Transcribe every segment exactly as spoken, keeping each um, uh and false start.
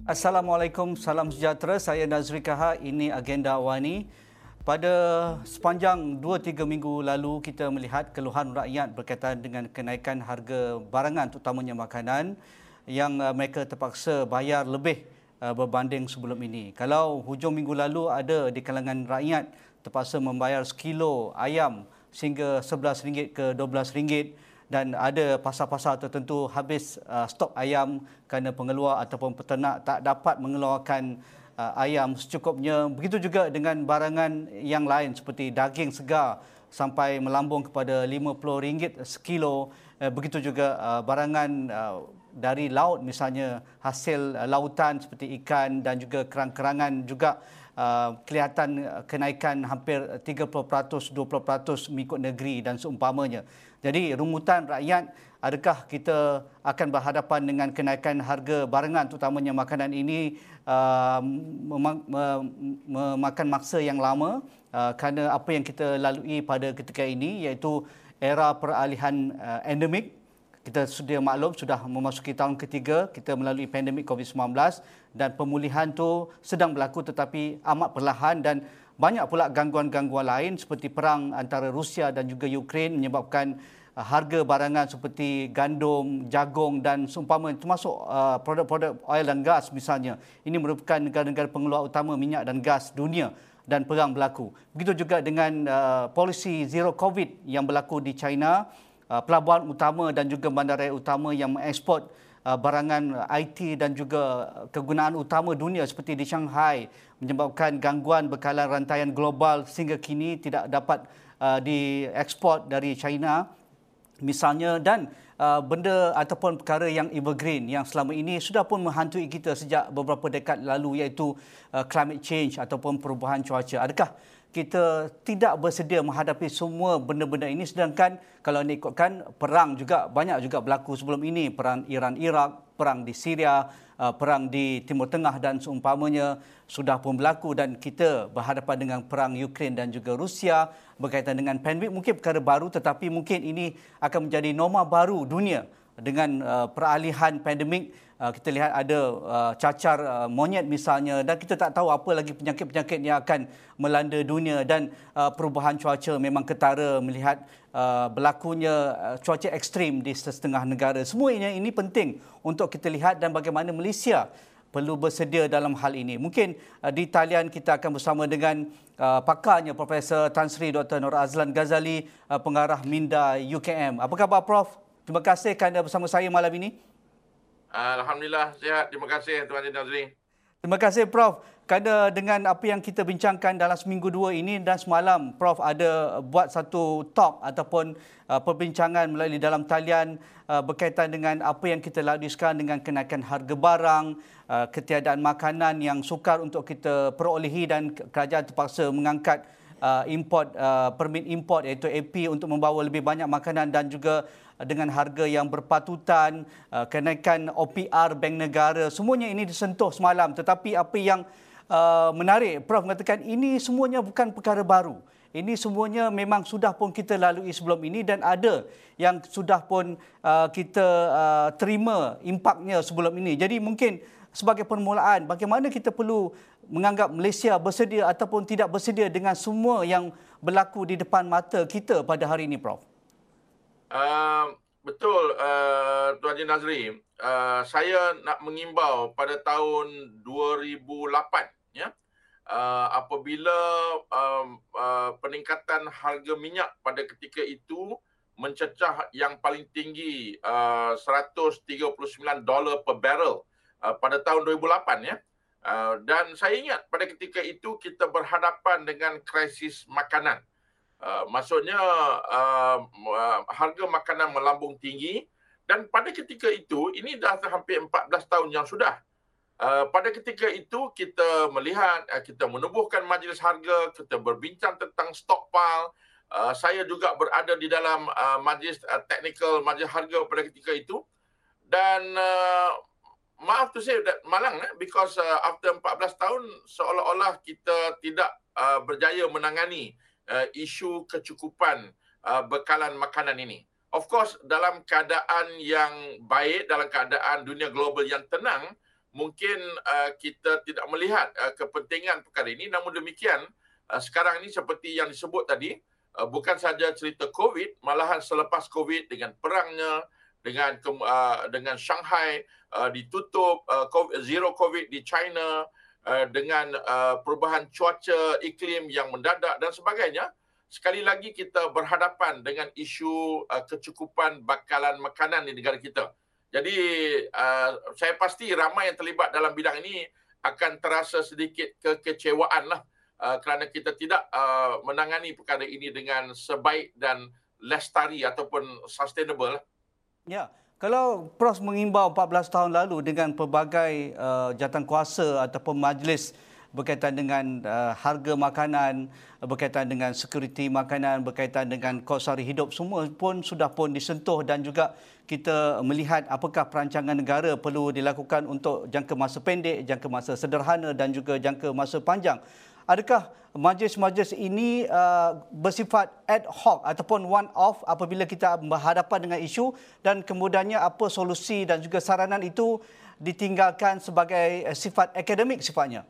Assalamualaikum, salam sejahtera. Saya Nazri Kaha, ini Agenda Awani. Pada sepanjang dua tiga minggu lalu, kita melihat keluhan rakyat berkaitan dengan kenaikan harga barangan, terutamanya makanan, yang uh, mereka terpaksa bayar lebih uh, berbanding sebelum ini. Kalau hujung minggu lalu ada di kalangan rakyat terpaksa membayar sekilo ayam sehingga sebelas ringgit ke dua belas ringgit, dan ada pasar-pasar tertentu habis uh, stok ayam kerana pengeluar ataupun peternak tak dapat mengeluarkan uh, ayam secukupnya. Begitu juga dengan barangan yang lain seperti daging segar sampai melambung kepada lima puluh ringgit sekilo. Uh, begitu juga uh, barangan uh, dari laut, misalnya hasil uh, lautan seperti ikan dan juga kerang-kerangan juga uh, kelihatan kenaikan hampir tiga puluh peratus, dua puluh peratus mengikut negeri dan seumpamanya. Jadi rumutan rakyat, adakah kita akan berhadapan dengan kenaikan harga barangan terutamanya makanan ini uh, mem- mem- memakan masa yang lama uh, kerana apa yang kita lalui pada ketika ini, iaitu era peralihan uh, endemik. Kita sudah maklum sudah memasuki tahun ketiga kita melalui pandemik covid sembilan belas, dan pemulihan tu sedang berlaku tetapi amat perlahan, dan banyak pula gangguan-gangguan lain seperti perang antara Rusia dan juga Ukraine menyebabkan uh, harga barangan seperti gandum, jagung dan seumpama, termasuk uh, produk-produk oil dan gas misalnya. Ini merupakan negara-negara pengeluar utama minyak dan gas dunia, dan perang berlaku. Begitu juga dengan uh, polisi zero covid yang berlaku di China. Uh, pelabuhan utama dan juga bandaraya utama yang mengeksport uh, barangan I T dan juga kegunaan utama dunia seperti di Shanghai menyebabkan gangguan bekalan rantaian global sehingga kini tidak dapat uh, dieksport dari China misalnya. Dan uh, benda ataupun perkara yang evergreen yang selama ini sudah pun menghantui kita sejak beberapa dekad lalu, iaitu uh, climate change ataupun perubahan cuaca. Adakah kita tidak bersedia menghadapi semua benda-benda ini, sedangkan kalau anda ikutkan perang juga banyak juga berlaku sebelum ini, perang Iran-Iraq, perang di Syria, perang di Timur Tengah dan seumpamanya sudah pun berlaku, dan kita berhadapan dengan perang Ukraine dan juga Rusia berkaitan dengan pandemik. Mungkin perkara baru, tetapi mungkin ini akan menjadi norma baru dunia dengan uh, peralihan pandemik. Uh, kita lihat ada uh, cacar uh, monyet misalnya, dan kita tak tahu apa lagi penyakit-penyakit yang akan melanda dunia, dan uh, perubahan cuaca memang ketara melihat uh, berlakunya uh, cuaca ekstrim di setengah negara. Semua ini, ini penting untuk kita lihat, dan bagaimana Malaysia perlu bersedia dalam hal ini. Mungkin uh, di talian kita akan bersama dengan uh, pakarnya Profesor Tan Sri Doktor Nur Azlan Ghazali, uh, pengarah Minda U K M. Apa khabar Prof? Terima kasih kerana bersama saya malam ini. Alhamdulillah sihat. Terima kasih Tuan Haji Nazri. Terima kasih Prof kerana dengan apa yang kita bincangkan dalam seminggu dua ini, dan semalam Prof ada buat satu talk ataupun uh, perbincangan melalui dalam talian uh, berkaitan dengan apa yang kita lalui sekarang dengan kenaikan harga barang, uh, ketiadaan makanan yang sukar untuk kita perolehi, dan kerajaan terpaksa mengangkat uh, import uh, permit import iaitu A P untuk membawa lebih banyak makanan, dan juga dengan harga yang berpatutan, kenaikan O P R Bank Negara, semuanya ini disentuh semalam. Tetapi apa yang uh, menarik, Prof mengatakan ini semuanya bukan perkara baru. Ini semuanya memang sudah pun kita lalui sebelum ini, dan ada yang sudah pun uh, kita uh, terima impaknya sebelum ini. Jadi mungkin sebagai permulaan, bagaimana kita perlu menganggap Malaysia bersedia ataupun tidak bersedia dengan semua yang berlaku di depan mata kita pada hari ini, Prof? Uh, betul, uh, Tuan Haji Nazri. Uh, saya nak mengimbau pada tahun dua ribu lapan, ya, uh, apabila um, uh, peningkatan harga minyak pada ketika itu mencecah yang paling tinggi uh, seratus tiga puluh sembilan dolar per barrel uh, pada tahun dua ribu lapan, ya. Uh, dan saya ingat pada ketika itu kita berhadapan dengan krisis makanan. Uh, maksudnya uh, uh, harga makanan melambung tinggi, dan pada ketika itu, ini dah hampir empat belas tahun yang sudah. Uh, pada ketika itu kita melihat, uh, kita menubuhkan majlis harga, kita berbincang tentang stockpile. Uh, saya juga berada di dalam uh, majlis uh, technical majlis harga pada ketika itu, dan uh, maaf tu saya malang, eh, because uh, after empat belas tahun seolah-olah kita tidak uh, berjaya menangani Uh, isu kecukupan uh, bekalan makanan ini. Of course, dalam keadaan yang baik, dalam keadaan dunia global yang tenang, mungkin uh, kita tidak melihat uh, kepentingan perkara ini. Namun demikian, uh, sekarang ini seperti yang disebut tadi, uh, bukan saja cerita COVID, malahan selepas COVID dengan perangnya, dengan uh, dengan Shanghai uh, ditutup, uh, COVID, zero COVID di China, uh, dengan uh, perubahan cuaca iklim yang mendadak dan sebagainya. Sekali lagi kita berhadapan dengan isu uh, kecukupan bakalan makanan di negara kita. Jadi uh, saya pasti ramai yang terlibat dalam bidang ini akan terasa sedikit kekecewaan lah uh, kerana kita tidak uh, menangani perkara ini dengan sebaik dan lestari ataupun sustainable. Ya, kalau Prof mengimbau empat belas tahun lalu dengan pelbagai uh, jawatankuasa ataupun majlis berkaitan dengan uh, harga makanan, berkaitan dengan sekuriti makanan, berkaitan dengan kos sara hidup, semua pun sudah pun disentuh dan juga kita melihat apakah perancangan negara perlu dilakukan untuk jangka masa pendek, jangka masa sederhana dan juga jangka masa panjang. Adakah majlis-majlis ini uh, bersifat ad hoc ataupun one off apabila kita berhadapan dengan isu dan kemudiannya apa solusi dan juga saranan itu ditinggalkan sebagai sifat akademik sifatnya?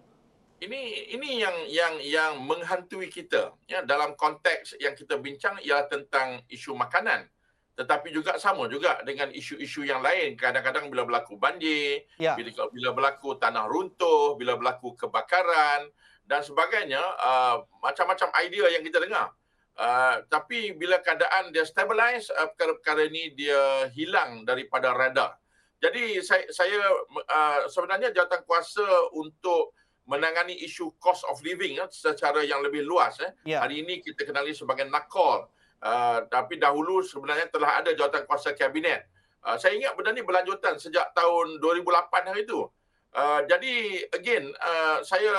Ini ini yang yang yang menghantui kita ya, dalam konteks yang kita bincang ialah tentang isu makanan, tetapi juga sama juga dengan isu-isu yang lain. Kadang-kadang bila berlaku banjir, ya. bila bila berlaku tanah runtuh, bila berlaku kebakaran dan sebagainya, uh, macam-macam idea yang kita dengar. Uh, tapi bila keadaan dia stabilize, uh, perkara-perkara ini dia hilang daripada radar. Jadi saya saya uh, sebenarnya jawatankuasa untuk menangani isu cost of living ya, secara yang lebih luas. Eh. Yeah. Hari ini kita kenali sebagai NACOL. Uh, tapi dahulu sebenarnya telah ada jawatankuasa kabinet. Uh, saya ingat benda ini berlanjutan sejak tahun dua ribu lapan hari itu. Uh, jadi again, uh, saya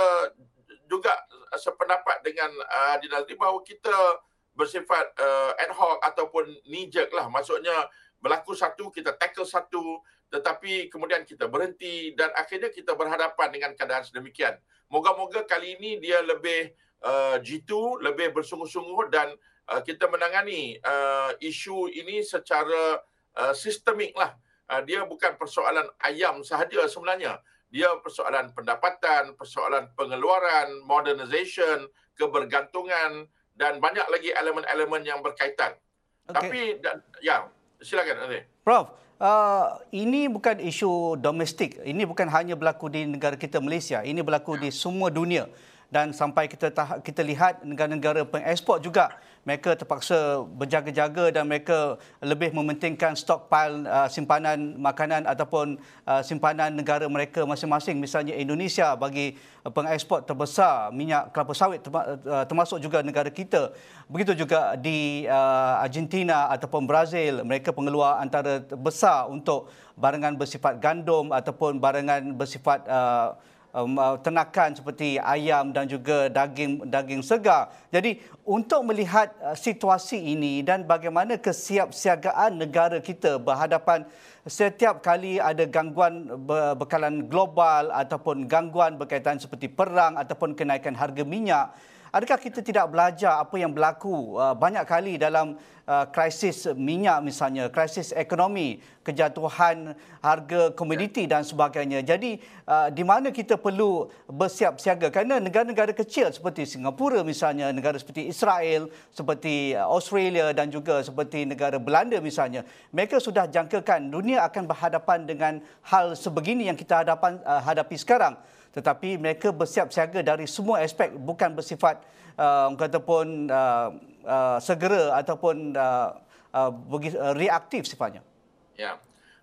juga sependapat dengan uh, Haji Nazri bahawa kita bersifat uh, ad hoc ataupun knee-jerk lah. Maksudnya berlaku satu, kita tackle satu, tetapi kemudian kita berhenti dan akhirnya kita berhadapan dengan keadaan sedemikian. Moga-moga kali ini dia lebih uh, jitu, lebih bersungguh-sungguh dan uh, kita menangani uh, isu ini secara uh, sistemik lah. Uh, dia bukan persoalan ayam sahaja sebenarnya. Dia persoalan pendapatan, persoalan pengeluaran, modernization, kebergantungan dan banyak lagi elemen-elemen yang berkaitan. Okay. Tapi dan, ya, silakan Andri. Prof, uh, ini bukan isu domestik. Ini bukan hanya berlaku di negara kita Malaysia. Ini berlaku di semua dunia. Dan sampai kita kita lihat negara-negara pengeksport juga, mereka terpaksa berjaga-jaga dan mereka lebih mementingkan stockpile uh, simpanan makanan ataupun uh, simpanan negara mereka masing-masing. Misalnya Indonesia bagi pengeksport terbesar minyak kelapa sawit termasuk juga negara kita. Begitu juga di uh, Argentina ataupun Brazil, mereka pengeluar antara besar untuk barangan bersifat gandum ataupun barangan bersifat uh, Um, ternakan seperti ayam dan juga daging daging segar. Jadi untuk melihat uh, situasi ini dan bagaimana kesiapsiagaan negara kita berhadapan setiap kali ada gangguan bekalan global ataupun gangguan berkaitan seperti perang ataupun kenaikan harga minyak, adakah kita tidak belajar apa yang berlaku uh, banyak kali dalam uh, krisis minyak misalnya, krisis ekonomi, kejatuhan harga komoditi dan sebagainya. Jadi uh, di mana kita perlu bersiap siaga kerana negara-negara kecil seperti Singapura misalnya, negara seperti Israel, seperti Australia dan juga seperti negara Belanda misalnya, mereka sudah jangkakan dunia akan berhadapan dengan hal sebegini yang kita hadapan, uh, hadapi sekarang. Tetapi mereka bersiap siaga dari semua aspek, bukan bersifat uh, ataupun uh, uh, segera ataupun uh, uh, reaktif sifatnya. Ya,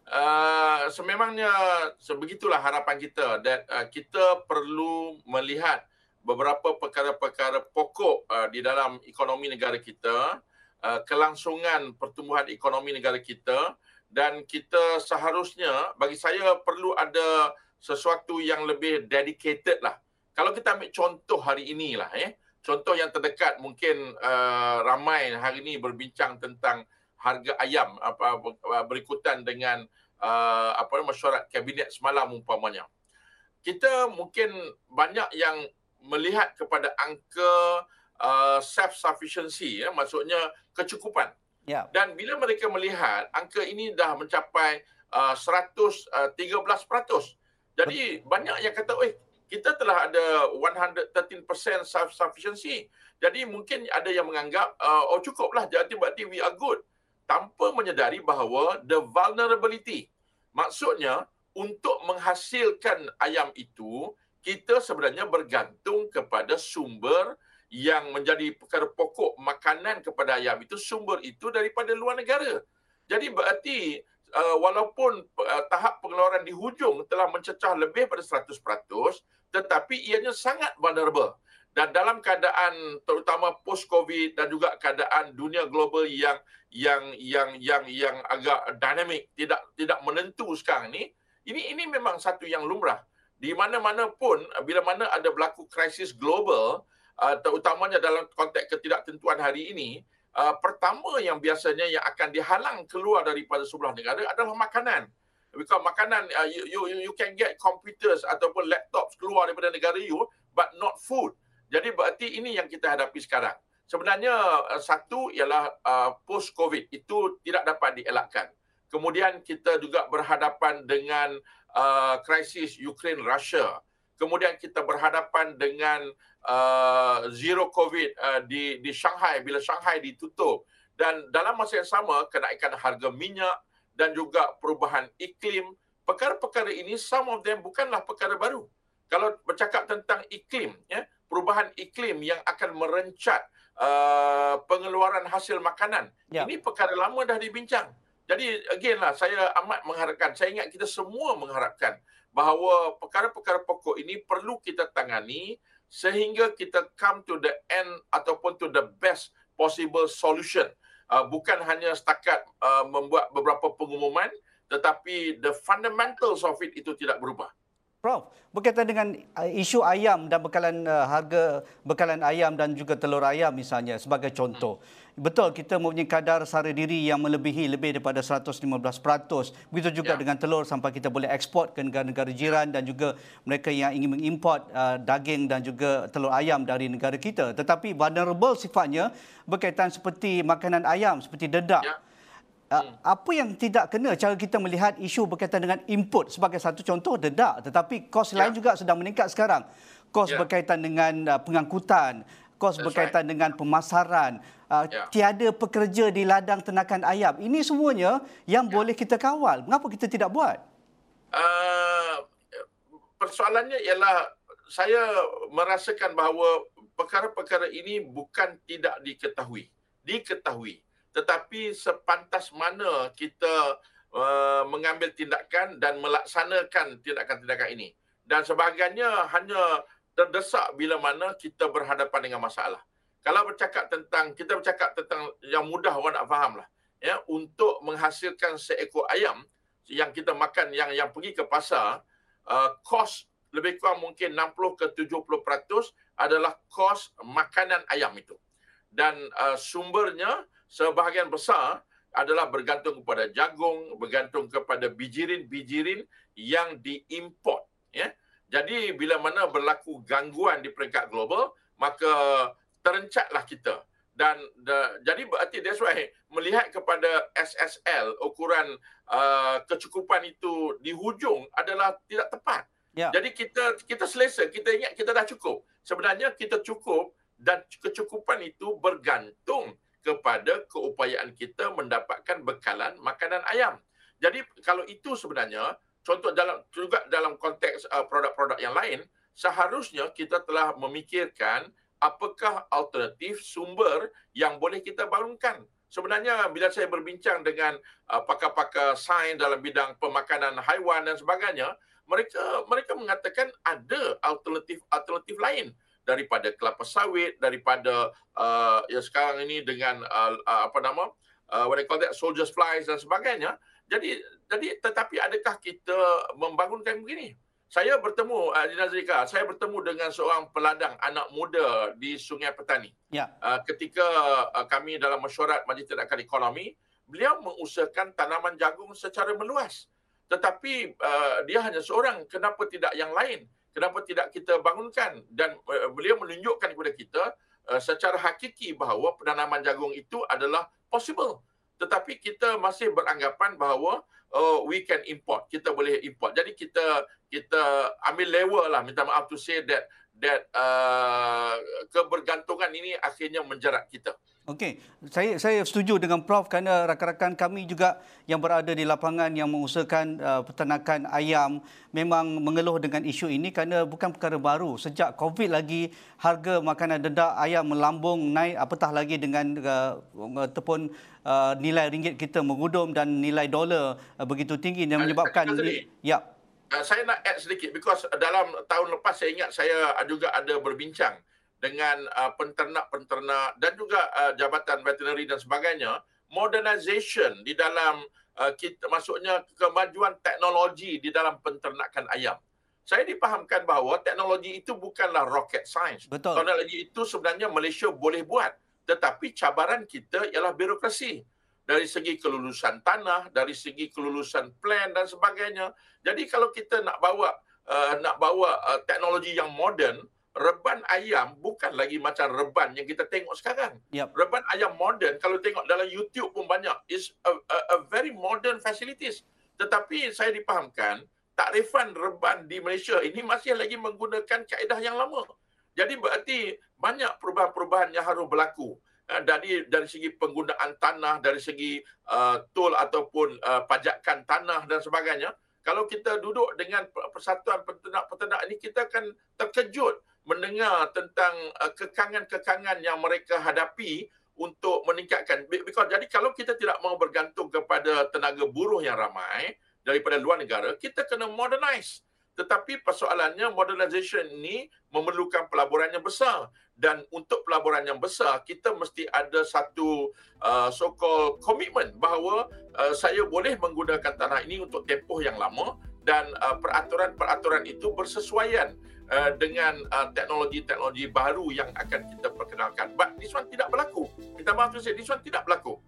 uh, sememangnya sebegitulah harapan kita dan uh, kita perlu melihat beberapa perkara-perkara pokok uh, di dalam ekonomi negara kita, uh, kelangsungan pertumbuhan ekonomi negara kita dan kita seharusnya, bagi saya perlu ada sesuatu yang lebih dedicated lah. Kalau kita ambil contoh hari ini lah, eh, contoh yang terdekat mungkin uh, ramai hari ini berbincang tentang harga ayam apa berikutan dengan uh, apa mesyuarat kabinet semalam umpamanya. Kita mungkin banyak yang melihat kepada angka uh, self sufficiency, ya, maksudnya kecukupan. Yeah. Dan bila mereka melihat angka ini dah mencapai uh, seratus tiga belas peratus. Jadi banyak yang kata, "Eh, kita telah ada one hundred thirteen percent self-sufficiency." Jadi mungkin ada yang menganggap, uh, "Oh, cukuplah, jadi berarti we are good." Tanpa menyedari bahawa the vulnerability. Maksudnya, untuk menghasilkan ayam itu, kita sebenarnya bergantung kepada sumber yang menjadi perkara pokok makanan kepada ayam itu, sumber itu daripada luar negara. Jadi berarti uh, walaupun uh, tahap pengeluaran di hujung telah mencecah lebih pada seratus peratus, tetapi ianya sangat vulnerable. Dan dalam keadaan terutama post-COVID dan juga keadaan dunia global yang yang yang yang yang agak dinamik, tidak tidak menentu sekarang ni, ini ini memang satu yang lumrah. Di mana-mana pun bila mana ada berlaku krisis global, uh, terutamanya dalam konteks ketidaktentuan hari ini, Uh, pertama yang biasanya yang akan dihalang keluar daripada sebuah negara adalah makanan. Because makanan, uh, you, you you can get computers ataupun laptops keluar daripada negara you, but not food. Jadi berarti ini yang kita hadapi sekarang. Sebenarnya uh, satu ialah uh, post-COVID, itu tidak dapat dielakkan. Kemudian kita juga berhadapan dengan uh, krisis Ukraine-Russia. Kemudian kita berhadapan dengan uh, zero COVID uh, di di Shanghai bila Shanghai ditutup, dan dalam masa yang sama kenaikan harga minyak dan juga perubahan iklim. Perkara-perkara ini, some of them bukanlah perkara baru. Kalau bercakap tentang iklim, ya, perubahan iklim yang akan merencat uh, pengeluaran hasil makanan, Ya. ini perkara lama dah dibincang. Jadi again lah, saya amat mengharapkan, saya ingat kita semua mengharapkan bahawa perkara-perkara pokok ini perlu kita tangani sehingga kita come to the end ataupun to the best possible solution. Uh, bukan hanya setakat uh, membuat beberapa pengumuman, tetapi the fundamentals of it itu tidak berubah. Prof, berkaitan dengan uh, isu ayam dan bekalan uh, harga bekalan ayam dan juga telur ayam misalnya sebagai contoh. Hmm. Betul, kita mempunyai kadar sara diri yang melebihi lebih daripada seratus lima belas peratus. Begitu juga ya. Dengan telur sampai kita boleh ekspor ke negara-negara jiran dan juga mereka yang ingin mengimport uh, daging dan juga telur ayam dari negara kita. Tetapi vulnerable sifatnya berkaitan seperti makanan ayam, seperti dedak. Ya. Hmm. Apa yang tidak kena cara kita melihat isu berkaitan dengan input sebagai satu contoh dedak, tetapi kos ya. lain juga sedang meningkat sekarang. Kos ya. berkaitan dengan uh, pengangkutan, kos That's berkaitan right. dengan pemasaran, uh, ya. tiada pekerja di ladang ternakan ayam. Ini semuanya yang ya. boleh kita kawal. Mengapa kita tidak buat? Uh, persoalannya ialah saya merasakan bahawa perkara-perkara ini bukan tidak diketahui. Diketahui. Tetapi sepantas mana kita uh, mengambil tindakan dan melaksanakan tindakan-tindakan ini. Dan sebagainya hanya terdesak bila mana kita berhadapan dengan masalah. Kalau bercakap tentang, kita bercakap tentang yang mudah orang nak faham lah. Ya, untuk menghasilkan seekor ayam yang kita makan, yang yang pergi ke pasar, uh, kos lebih kurang mungkin enam puluh ke tujuh puluh peratus adalah kos makanan ayam itu. Dan uh, sumbernya sebahagian besar adalah bergantung kepada jagung, bergantung kepada bijirin-bijirin yang diimport. Ya. Jadi bila mana berlaku gangguan di peringkat global, maka terencatlah kita. Dan the, jadi berarti that's why melihat kepada S S L, ukuran uh, kecukupan itu di hujung adalah tidak tepat. Ya. Jadi kita kita selesa, kita ingat kita dah cukup. Sebenarnya kita cukup dan kecukupan itu bergantung kepada keupayaan kita mendapatkan bekalan makanan ayam. Jadi kalau itu sebenarnya, contoh dalam juga dalam konteks uh, produk-produk yang lain, seharusnya kita telah memikirkan apakah alternatif sumber yang boleh kita bangunkan. Sebenarnya bila saya berbincang dengan uh, pakar-pakar sains dalam bidang pemakanan haiwan dan sebagainya, mereka mereka mengatakan ada alternatif-alternatif lain daripada kelapa sawit, daripada uh, ya sekarang ini dengan uh, uh, apa nama uh, what they call that, soldier's flies dan sebagainya. Jadi jadi tetapi adakah kita membangunkan begini? Saya bertemu uh, di Nazrika, saya bertemu dengan seorang peladang anak muda di Sungai Petani. Ya. Uh, ketika uh, kami dalam mesyuarat Majlis Tindakan Ekonomi, beliau mengusahakan tanaman jagung secara meluas. Tetapi uh, dia hanya seorang, kenapa tidak yang lain? Kenapa tidak kita bangunkan? Dan uh, beliau menunjukkan kepada kita uh, secara hakiki bahawa penanaman jagung itu adalah possible. tetapi kita masih beranggapan bahawa oh, we can import, kita boleh import. Jadi kita kita ambil level lah, minta maaf to say that that uh, kebergantungan ini akhirnya menjerat kita. Okey, saya saya setuju dengan Prof kerana rakan-rakan kami juga yang berada di lapangan yang mengusahakan uh, peternakan ayam memang mengeluh dengan isu ini kerana bukan perkara baru. Sejak COVID lagi harga makanan dedak ayam melambung naik, apatah lagi dengan uh, ataupun uh, nilai ringgit kita mengudum dan nilai dolar uh, begitu tinggi yang menyebabkan ni, ya. Uh, saya nak add sedikit because dalam tahun lepas saya ingat saya juga ada berbincang dengan uh, penternak-penternak dan juga uh, jabatan veterinary dan sebagainya, modernization di dalam uh, kita, maksudnya kemajuan teknologi di dalam penternakan ayam. Saya dipahamkan bahawa teknologi itu bukanlah rocket science. Betul. Teknologi itu sebenarnya Malaysia boleh buat, tetapi cabaran kita ialah birokrasi. Dari segi kelulusan tanah, dari segi kelulusan plan dan sebagainya. Jadi kalau kita nak bawa uh, nak bawa uh, teknologi yang moden, reban ayam bukan lagi macam reban yang kita tengok sekarang. Yep. Reban ayam moden, kalau tengok dalam YouTube pun banyak, is a, a, a very modern facilities. Tetapi saya dipahamkan, takrifan reban di Malaysia ini masih lagi menggunakan kaedah yang lama. Jadi berarti banyak perubahan-perubahan yang harus berlaku. Dari dari segi penggunaan tanah, dari segi uh, tol ataupun uh, pajakan tanah dan sebagainya. Kalau kita duduk dengan persatuan peternak-peternak ini, kita akan terkejut mendengar tentang uh, kekangan-kekangan yang mereka hadapi untuk meningkatkan. Because, jadi kalau kita tidak mau bergantung kepada tenaga buruh yang ramai daripada luar negara, kita kena modernize. Tetapi persoalannya modernization ini memerlukan pelaburan yang besar. Dan untuk pelaburan yang besar, kita mesti ada satu uh, so-called commitment bahawa uh, saya boleh menggunakan tanah ini untuk tempoh yang lama dan uh, peraturan-peraturan itu bersesuaian Uh, dengan uh, teknologi-teknologi baru yang akan kita perkenalkan. But this one tidak berlaku. Minta maaf tu saya, this one tidak berlaku.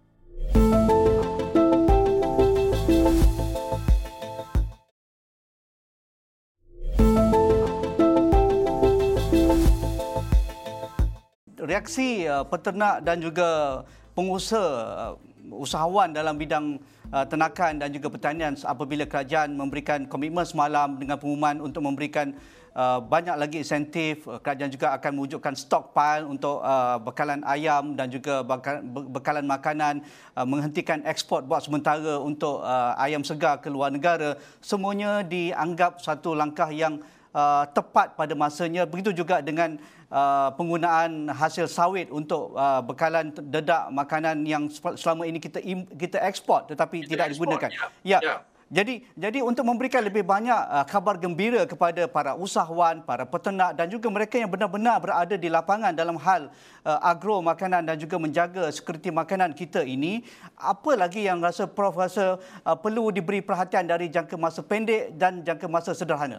Reaksi uh, peternak dan juga pengusaha uh, usahawan dalam bidang uh, ternakan dan juga pertanian apabila kerajaan memberikan komitmen semalam dengan pengumuman untuk memberikan Uh, banyak lagi insentif. Kerajaan juga akan mewujudkan stockpile untuk uh, bekalan ayam dan juga bekalan makanan, uh, menghentikan ekspor buat sementara untuk uh, ayam segar ke luar negara. Semuanya dianggap satu langkah yang uh, tepat pada masanya. Begitu juga dengan uh, penggunaan hasil sawit untuk uh, bekalan dedak makanan yang selama ini kita kita ekspor tetapi kita tidak eksport, digunakan. Ya. ya. ya. Jadi jadi untuk memberikan lebih banyak uh, kabar gembira kepada para usahawan, para peternak dan juga mereka yang benar-benar berada di lapangan dalam hal uh, agro makanan dan juga menjaga sekuriti makanan kita ini, apa lagi yang rasa Prof rasa uh, perlu diberi perhatian dari jangka masa pendek dan jangka masa sederhana?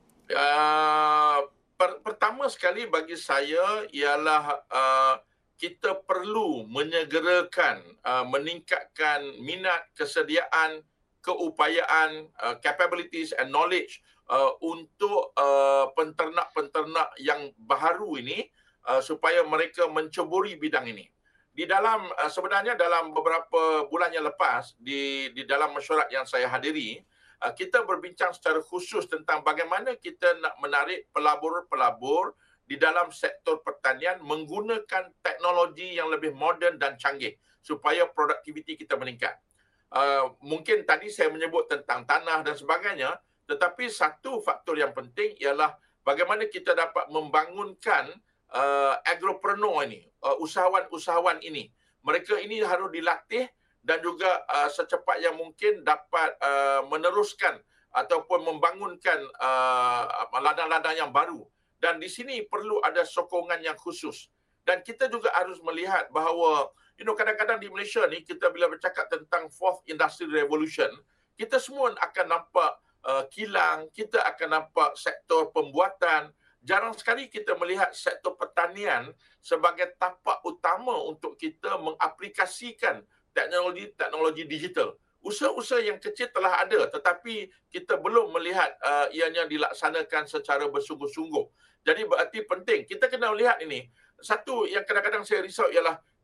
Uh, per- pertama sekali bagi saya ialah uh, kita perlu menyegerakan, uh, meningkatkan minat, kesediaan, keupayaan, uh, capabilities and knowledge uh, untuk uh, penternak-penternak yang baharu ini uh, supaya mereka menceburi bidang ini. Di dalam uh, sebenarnya dalam beberapa bulan yang lepas di di dalam mesyuarat yang saya hadiri, uh, kita berbincang secara khusus tentang bagaimana kita nak menarik pelabur-pelabur di dalam sektor pertanian menggunakan teknologi yang lebih moden dan canggih supaya produktiviti kita meningkat. Uh, mungkin tadi saya menyebut tentang tanah dan sebagainya, tetapi satu faktor yang penting ialah bagaimana kita dapat membangunkan uh, agropreneur ini, uh, usahawan-usahawan ini. Mereka ini harus dilatih dan juga uh, secepat yang mungkin dapat uh, meneruskan ataupun membangunkan uh, ladang-ladang yang baru. Dan di sini perlu ada sokongan yang khusus. Dan kita juga harus melihat bahawa you know, kadang-kadang di Malaysia ni, kita bila bercakap tentang Fourth Industrial Revolution, kita semua akan nampak uh, kilang, kita akan nampak sektor pembuatan. Jarang sekali kita melihat sektor pertanian sebagai tapak utama untuk kita mengaplikasikan teknologi-teknologi digital. Usaha-usaha yang kecil telah ada, tetapi kita belum melihat uh, ianya dilaksanakan secara bersungguh-sungguh. Jadi berarti penting, kita kena melihat ini. Satu yang kadang-kadang saya risau ialah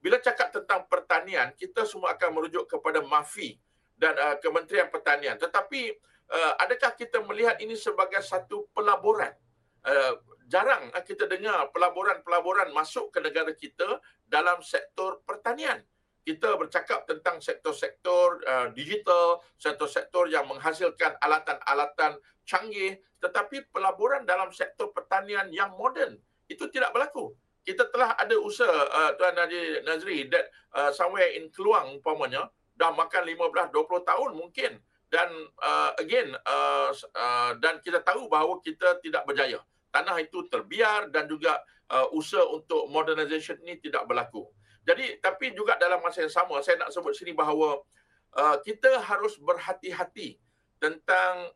Bila cakap tentang pertanian, kita semua akan merujuk kepada MAFI dan uh, Kementerian Pertanian. Tetapi uh, adakah kita melihat ini sebagai satu pelaburan? Uh, jarang uh, kita dengar pelaburan-pelaburan masuk ke negara kita dalam sektor pertanian. Kita bercakap tentang sektor-sektor uh, digital, sektor-sektor yang menghasilkan alatan-alatan canggih, tetapi pelaburan dalam sektor pertanian yang moden itu tidak berlaku. Kita telah ada usaha, uh, Tuan Haji Nazri, that uh, somewhere in Keluang umpamanya, dah makan lima belas dua puluh tahun mungkin. Dan uh, again, uh, uh, dan kita tahu bahawa kita tidak berjaya. Tanah itu terbiar dan juga uh, usaha untuk modernisation ini tidak berlaku. Jadi, tapi juga dalam masa yang sama, saya nak sebut sini bahawa uh, kita harus berhati-hati tentang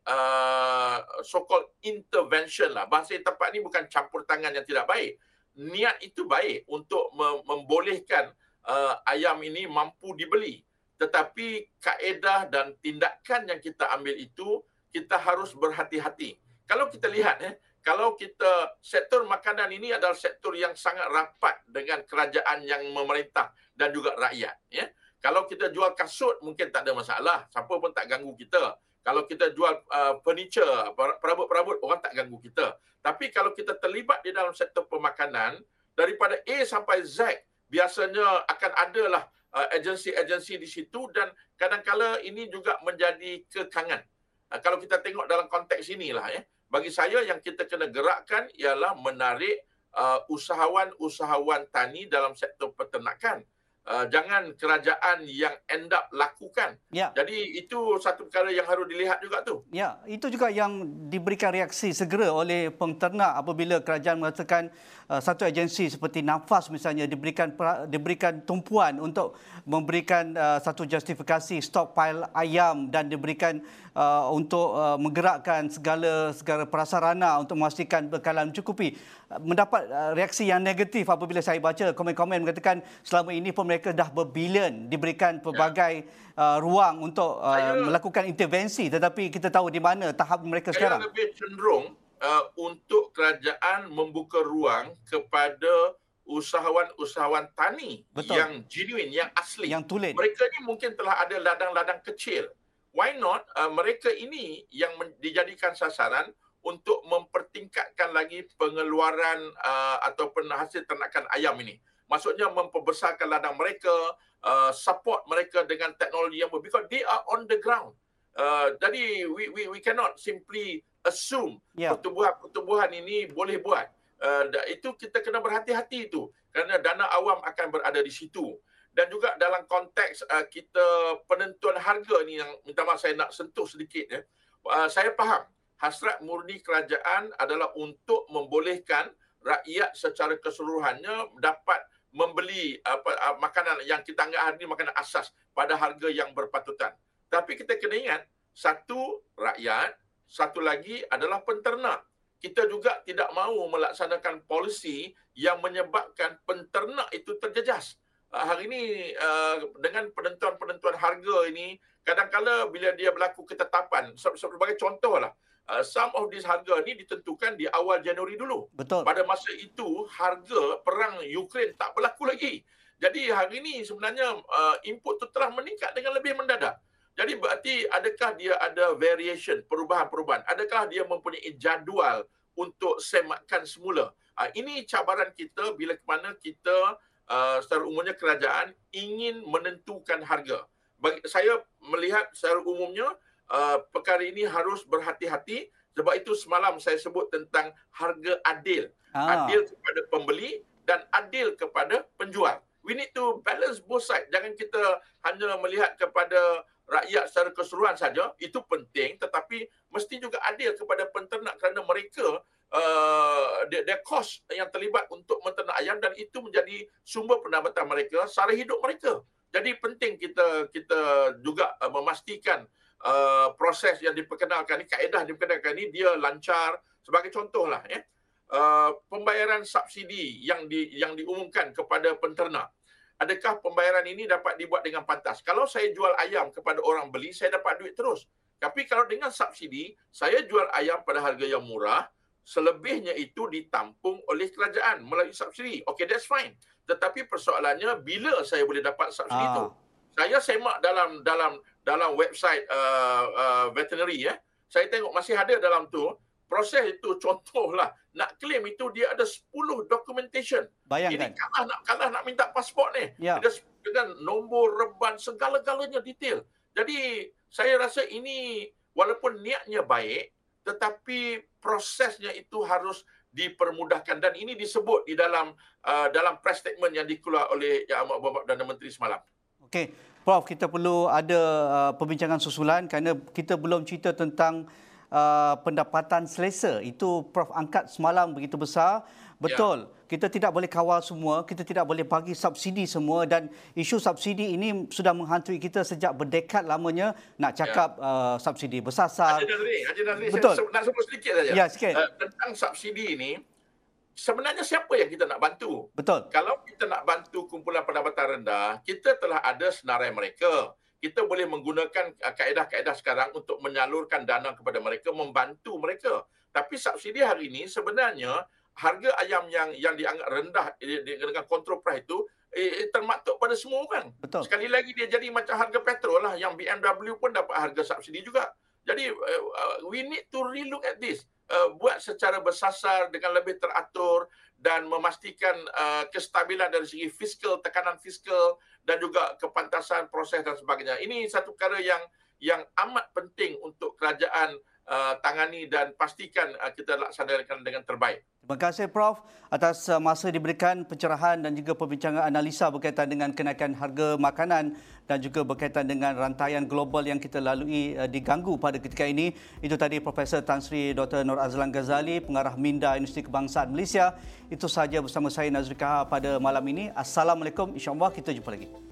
uh, so-called intervention lah. Bahasa yang tepat ni bukan campur tangan yang tidak baik. Niat itu baik untuk mem- membolehkan uh, ayam ini mampu dibeli. Tetapi kaedah dan tindakan yang kita ambil itu, kita harus berhati-hati. Kalau kita lihat, eh, kalau kita, sektor makanan ini adalah sektor yang sangat rapat dengan kerajaan yang memerintah dan juga rakyat. Ya. Kalau kita jual kasut, mungkin tak ada masalah. Siapa pun tak ganggu kita. Kalau kita jual uh, furniture, perabot-perabot, orang tak ganggu kita. Tapi kalau kita terlibat di dalam sektor pemakanan, daripada A sampai Z, biasanya akan adalah uh, agensi-agensi di situ dan kadang-kala ini juga menjadi kekangan. Uh, kalau kita tengok dalam konteks inilah, ya. Bagi saya yang kita kena gerakkan ialah menarik uh, usahawan-usahawan tani dalam sektor peternakan. Uh, jangan kerajaan yang end up lakukan. Ya. Jadi itu satu perkara yang harus dilihat juga tu. Ya, itu juga yang diberikan reaksi segera oleh penternak apabila kerajaan mengatakan uh, satu agensi seperti Nafas misalnya diberikan diberikan tumpuan untuk memberikan uh, satu justifikasi stockpile ayam dan diberikan uh, untuk uh, menggerakkan segala segala prasarana untuk memastikan bekalan mencukupi. Uh, mendapat uh, reaksi yang negatif apabila saya baca komen-komen mengatakan selama ini pun mereka dah berbilion diberikan pelbagai ya. uh, ruang untuk uh, saya, melakukan intervensi, tetapi kita tahu di mana tahap mereka saya sekarang. Saya lebih cenderung uh, untuk kerajaan membuka ruang kepada usahawan-usahawan tani Betul. yang genuine, yang asli. Yang tulen. Mereka ni mungkin telah ada ladang-ladang kecil. Why not uh, mereka ini yang dijadikan sasaran untuk mempertingkatkan lagi pengeluaran uh, ataupun hasil ternakan ayam ini. Maksudnya memperbesarkan ladang mereka, uh, support mereka dengan teknologi yang baru, because they are on the ground. Uh, jadi we we we cannot simply assume yeah. pertumbuhan-pertumbuhan ini boleh buat. Uh, itu kita kena berhati-hati itu kerana dana awam akan berada di situ. Dan juga dalam konteks uh, kita penentuan harga ni yang minta maaf saya nak sentuh sedikit ya. Uh, saya faham hasrat murni kerajaan adalah untuk membolehkan rakyat secara keseluruhannya dapat membeli apa, uh, makanan yang kita anggap hari ini makanan asas pada harga yang berpatutan. Tapi kita kena ingat, satu rakyat, satu lagi adalah penternak. Kita juga tidak mahu melaksanakan polisi yang menyebabkan penternak itu terjejas. Uh, hari ini uh, dengan penentuan-penentuan harga ini, kadang-kala bila dia berlaku ketetapan, sebagai contohlah, Uh, some of this harga ni ditentukan di awal Januari dulu. Betul. Pada masa itu, harga perang Ukraine tak berlaku lagi. Jadi hari ini sebenarnya uh, input tu telah meningkat dengan lebih mendadak. Jadi berarti adakah dia ada variation, perubahan-perubahan? Adakah dia mempunyai jadual untuk semakan semula? Uh, ini cabaran kita bila ke mana kita uh, secara umumnya kerajaan ingin menentukan harga. Bagi, saya melihat secara umumnya Uh, perkara ini harus berhati-hati. Sebab itu semalam saya sebut tentang harga adil. Ah. Adil kepada pembeli dan adil kepada penjual. We need to balance both sides. Jangan kita hanya melihat kepada rakyat secara keseluruhan saja. Itu penting, tetapi mesti juga adil kepada penternak kerana mereka uh, their cost yang terlibat untuk menternak ayam dan itu menjadi sumber pendapatan mereka, sara hidup mereka. Jadi penting kita kita juga uh, memastikan Uh, proses yang diperkenalkan ni, kaedah yang diperkenalkan ni dia lancar. Sebagai contohlah ya, uh, pembayaran subsidi yang di yang diumumkan kepada penternak. Adakah pembayaran ini dapat dibuat dengan pantas? Kalau saya jual ayam kepada orang beli, saya dapat duit terus. Tapi kalau dengan subsidi, saya jual ayam pada harga yang murah, selebihnya itu ditampung oleh kerajaan melalui subsidi. Okay, that's fine. Tetapi persoalannya bila saya boleh dapat subsidi Ah. itu? Saya semak dalam dalam dalam website uh, uh, veterinary ya. Saya tengok masih ada dalam tu. Proses itu contohlah nak claim itu dia ada sepuluh documentation. Bayangkan. Ini kalah nak kalah nak minta pasport ni. Ya. Dia dengan nombor reban segala-galanya detail. Jadi saya rasa ini walaupun niatnya baik tetapi prosesnya itu harus dipermudahkan dan ini disebut di dalam uh, dalam press statement yang dikeluarkan oleh Yang Amat Berhormat Perdana Menteri semalam. Okey, Prof, kita perlu ada uh, perbincangan susulan kerana kita belum cerita tentang uh, pendapatan selesa. Itu Prof angkat semalam begitu besar. Betul, ya. Kita tidak boleh kawal semua, kita tidak boleh bagi subsidi semua dan isu subsidi ini sudah menghantui kita sejak berdekad lamanya nak cakap ya. uh, subsidi bersasar. Haji Nazri, Haji Nazri, betul. Saya nak sebut sedikit saja. Ya, sikit. Uh, tentang subsidi ini, sebenarnya siapa yang kita nak bantu? Betul. Kalau kita nak bantu kumpulan pendapatan rendah, kita telah ada senarai mereka. Kita boleh menggunakan kaedah-kaedah sekarang untuk menyalurkan dana kepada mereka, membantu mereka. Tapi subsidi hari ini sebenarnya harga ayam yang yang dianggap rendah dengan kontrol price itu eh, termaktub pada semua orang. Betul. Sekali lagi dia jadi macam harga petrol lah, yang B M W pun dapat harga subsidi juga. Jadi uh, we need to relook at this. Uh, buat secara bersasar dengan lebih teratur dan memastikan uh, kestabilan dari segi fiskal, tekanan fiskal dan juga kepantasan proses dan sebagainya. Ini satu perkara yang yang amat penting untuk kerajaan uh, tangani dan pastikan uh, kita laksanakan dengan terbaik. Terima kasih Prof atas masa diberikan pencerahan dan juga perbincangan analisa berkaitan dengan kenaikan harga makanan dan juga berkaitan dengan rantaian global yang kita lalui uh, diganggu pada ketika ini. Itu tadi Profesor Tan Sri Doktor Nur Azlan Ghazali, Pengarah Minda Universiti Kebangsaan Malaysia. Itu sahaja bersama saya Nazri Kahar pada malam ini. Assalamualaikum, insya-Allah kita jumpa lagi.